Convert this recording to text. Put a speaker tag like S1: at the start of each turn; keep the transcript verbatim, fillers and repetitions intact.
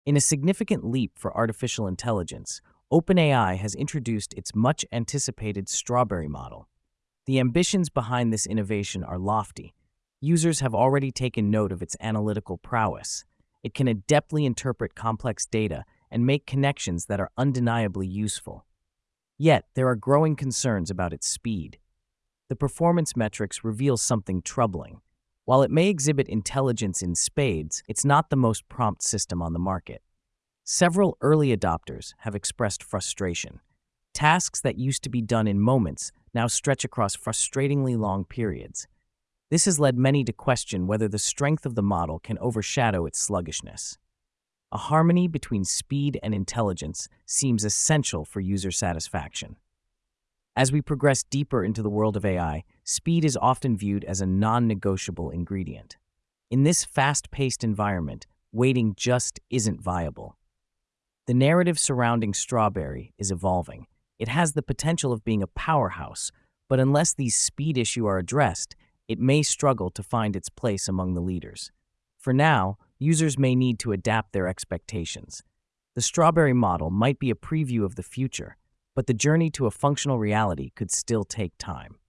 S1: In a significant leap for artificial intelligence, OpenAI has introduced its much anticipated Strawberry model. The ambitions behind this innovation are lofty. Users have already taken note of its analytical prowess. It can adeptly interpret complex data and make connections that are undeniably useful. Yet, there are growing concerns about its speed. The performance metrics reveal something troubling. While it may exhibit intelligence in spades, it's not the most prompt system on the market. Several early adopters have expressed frustration. Tasks that used to be done in moments now stretch across frustratingly long periods. This has led many to question whether the strength of the model can overshadow its sluggishness. A harmony between speed and intelligence seems essential for user satisfaction. As we progress deeper into the world of A I, speed is often viewed as a non-negotiable ingredient. In this fast-paced environment, waiting just isn't viable. The narrative surrounding Strawberry is evolving. It has the potential of being a powerhouse, but unless these speed issues are addressed, it may struggle to find its place among the leaders. For now, users may need to adapt their expectations. The Strawberry model might be a preview of the future, but the journey to a functional reality could still take time.